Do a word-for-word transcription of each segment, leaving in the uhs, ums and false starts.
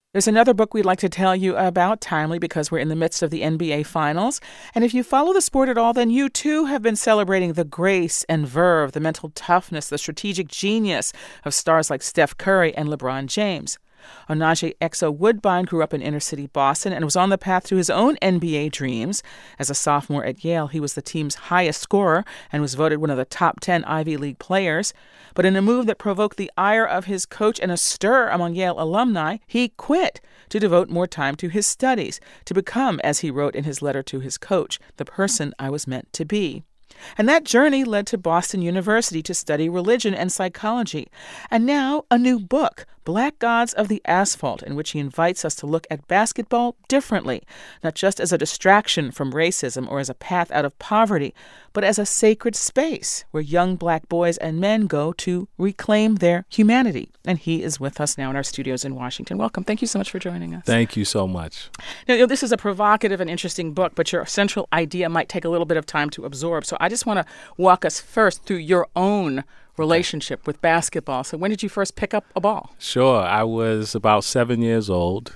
There's another book we'd like to tell you about, timely because we're in the midst of the N B A Finals. And if you follow the sport at all, then you too have been celebrating the grace and verve, the mental toughness, the strategic genius of stars like Steph Curry and LeBron James. Onaje Exo Woodbine grew up in inner-city Boston and was on the path to his own N B A dreams. As a sophomore at Yale, he was the team's highest scorer and was voted one of the top ten Ivy League players. But in a move that provoked the ire of his coach and a stir among Yale alumni, he quit to devote more time to his studies, to become, as he wrote in his letter to his coach, the person I was meant to be. And that journey led to Boston University to study religion and psychology. And now a new book, Black Gods of the Asphalt, in which he invites us to look at basketball differently, not just as a distraction from racism or as a path out of poverty, but as a sacred space where young Black boys and men go to reclaim their humanity. And he is with us now in our studios in Washington. Welcome. Thank you so much for joining us. Thank you so much. Now, you know, this is a provocative and interesting book, but your central idea might take a little bit of time to absorb. So I just want to walk us first through your own relationship with basketball. So when did you first pick up a ball? Sure. I was about seven years old,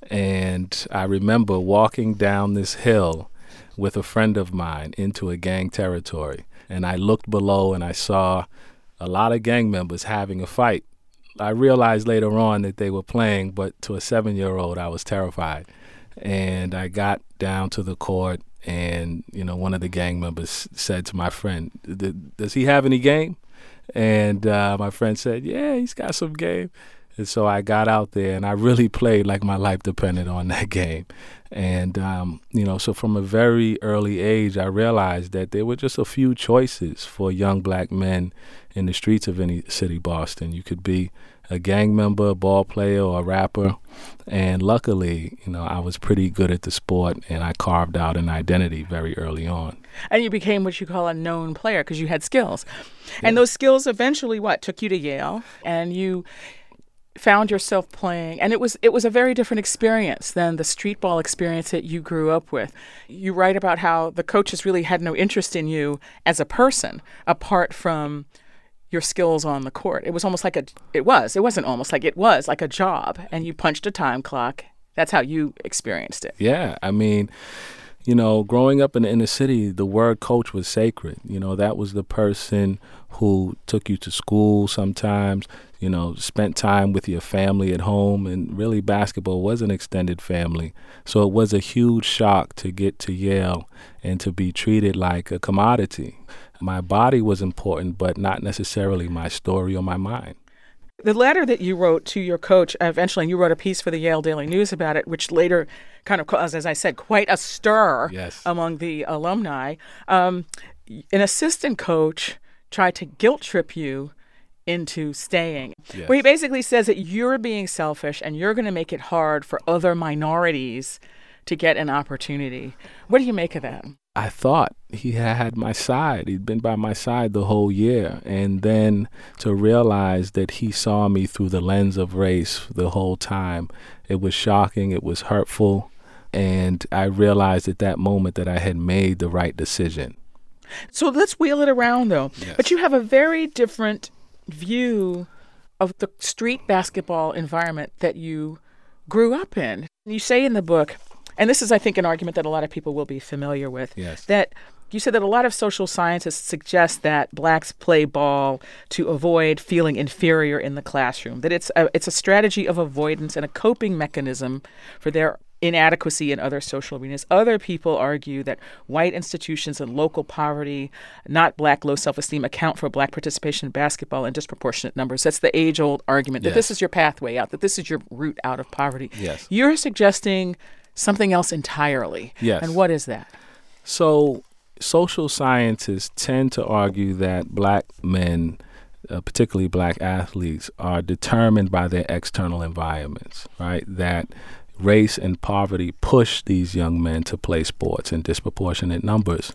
and I remember walking down this hill with a friend of mine into a gang territory. And I looked below and I saw a lot of gang members having a fight. I realized later on that they were playing, but to a seven-year-old, I was terrified. And I got down to the court, and, you know, one of the gang members said to my friend, "Does he have any game?" And uh, my friend said, "Yeah, he's got some game." And so I got out there, and I really played like my life depended on that game. And, um, you know, so from a very early age, I realized that there were just a few choices for young Black men in the streets of any city, Boston. You could be a gang member, a ball player, or a rapper. And luckily, you know, I was pretty good at the sport, and I carved out an identity very early on. And you became what you call a known player because you had skills. Yeah. And those skills eventually, what, took you to Yale, and you found yourself playing. And it was it was a very different experience than the street ball experience that you grew up with. You write about how the coaches really had no interest in you as a person, apart from your skills on the court. It was almost like a, it was, it wasn't almost like it was like a job, and you punched a time clock. That's how you experienced it. Yeah, I mean, you know, growing up in the inner city, the word coach was sacred. You know, that was the person who took you to school sometimes, you know, spent time with your family at home, and really basketball was an extended family. So it was a huge shock to get to Yale and to be treated like a commodity. My body was important, but not necessarily my story or my mind. The letter that you wrote to your coach, eventually you wrote a piece for the Yale Daily News about it, which later kind of caused, as I said, quite a stir yes. among the alumni. Um, an assistant coach tried to guilt trip you into staying, yes. where he basically says that you're being selfish and you're going to make it hard for other minorities to get an opportunity. What do you make of that? I thought he had my side. He'd been by my side the whole year. And then to realize that he saw me through the lens of race the whole time, it was shocking. It was hurtful. And I realized at that moment that I had made the right decision. So let's wheel it around, though. Yes. But you have a very different view of the street basketball environment that you grew up in. You say in the book, and this is, I think, an argument that a lot of people will be familiar with, yes. that you said that a lot of social scientists suggest that Blacks play ball to avoid feeling inferior in the classroom, that it's a, it's a strategy of avoidance and a coping mechanism for their inadequacy in other social arenas. Other people argue that white institutions and local poverty, not Black low self-esteem, account for Black participation in basketball in disproportionate numbers. That's the age-old argument, that yes. this is your pathway out, that this is your route out of poverty. Yes. You're suggesting something else entirely. Yes. And what is that? So social scientists tend to argue that Black men, uh, particularly Black athletes, are determined by their external environments, right? That race and poverty push these young men to play sports in disproportionate numbers.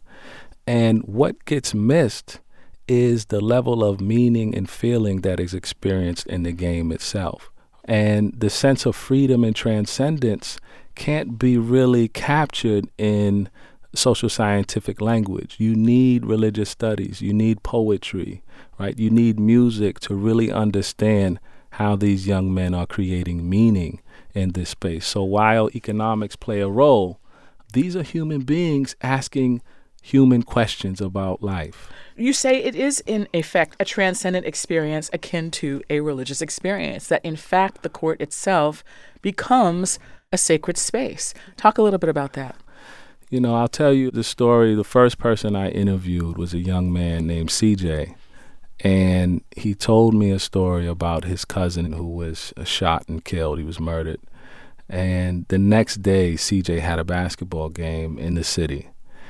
And what gets missed is the level of meaning and feeling that is experienced in the game itself. And the sense of freedom and transcendence can't be really captured in social scientific language. You need religious studies. You need poetry, right? You need music to really understand how these young men are creating meaning in this space. So while economics play a role, these are human beings asking human questions about life. You say it is, in effect, a transcendent experience akin to a religious experience, that, in fact, the court itself becomes a sacred space. Talk a little bit about that. You know, I'll tell you the story. The first person I interviewed was a young man named C J, and he told me a story about his cousin who was shot and killed. He was murdered. And the next day, C J had a basketball game in the city.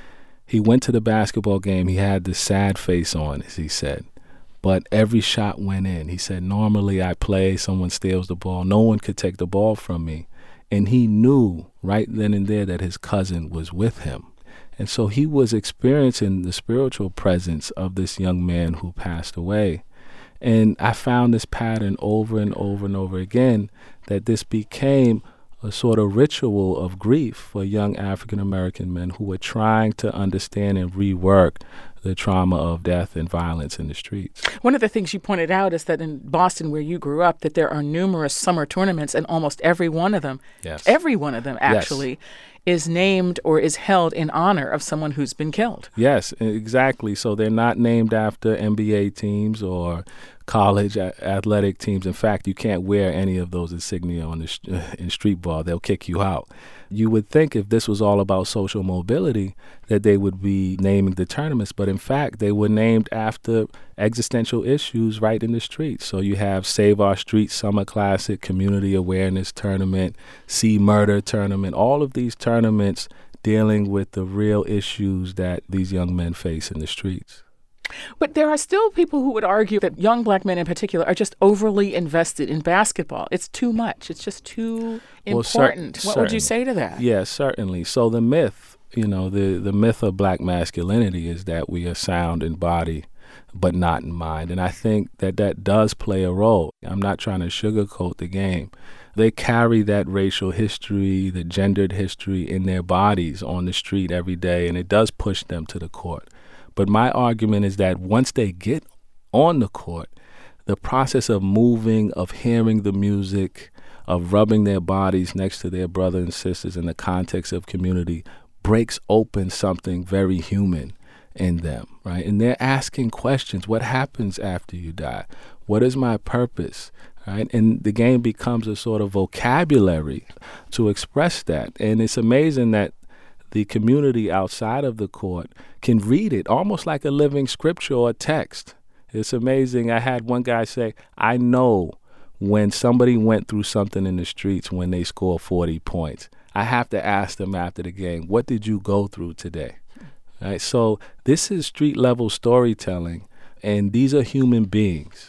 He went to the basketball game. He had this sad face on, as he said. But every shot went in. He said, normally I play, someone steals the ball. No one could take the ball from me. And he knew right then and there that his cousin was with him. And so he was experiencing the spiritual presence of this young man who passed away. And I found this pattern over and over and over again, that this became a sort of ritual of grief for young African-American men who were trying to understand and rework the trauma of death and violence in the streets. One of the things you pointed out is that in Boston, where you grew up, that there are numerous summer tournaments, and almost every one of them, yes. every one of them actually, yes. is named or is held in honor of someone who's been killed. Yes, exactly. So they're not named after N B A teams or college a- athletic teams. In fact, you can't wear any of those insignia on the sh- in street ball. They'll kick you out. You would think if this was all about social mobility that they would be naming the tournaments, but in fact, they were named after existential issues right in the streets. So you have Save Our Streets Summer Classic, Community Awareness Tournament, See Murder Tournament, all of these tournaments dealing with the real issues that these young men face in the streets. But there are still people who would argue that young black men in particular are just overly invested in basketball. It's too much. It's just too well, important. cer- what would you say to that? Yeah, certainly. So the myth, you know, the, the myth of black masculinity is that we are sound in body but not in mind. And I think that that does play a role. I'm not trying to sugarcoat the game. They carry that racial history, the gendered history in their bodies on the street every day, and it does push them to the court. But my argument is that once they get on the court, the process of moving, of hearing the music, of rubbing their bodies next to their brothers and sisters in the context of community breaks open something very human in them, right? And they're asking questions. What happens after you die? What is my purpose? Right? And the game becomes a sort of vocabulary to express that. And it's amazing that the community outside of the court can read it almost like a living scripture or text. It's amazing. I had one guy say, I know when somebody went through something in the streets when they score forty points. I have to ask them after the game, what did you go through today? Right? So this is street level storytelling, and these are human beings.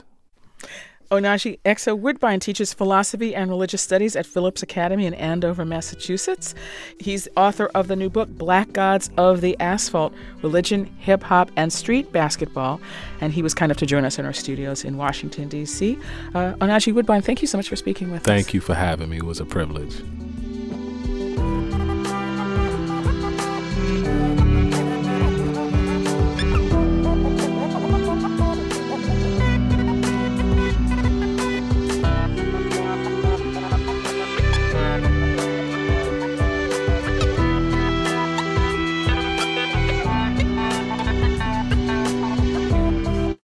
Onaje Exo Woodbine teaches philosophy and religious studies at Phillips Academy in Andover, Massachusetts. He's author of the new book, Black Gods of the Asphalt, Religion, Hip Hop, and Street Basketball. And he was kind enough to join us in our studios in Washington, D C. Uh, Onaje Woodbine, thank you so much for speaking with Thank us. you for having me. It was a privilege.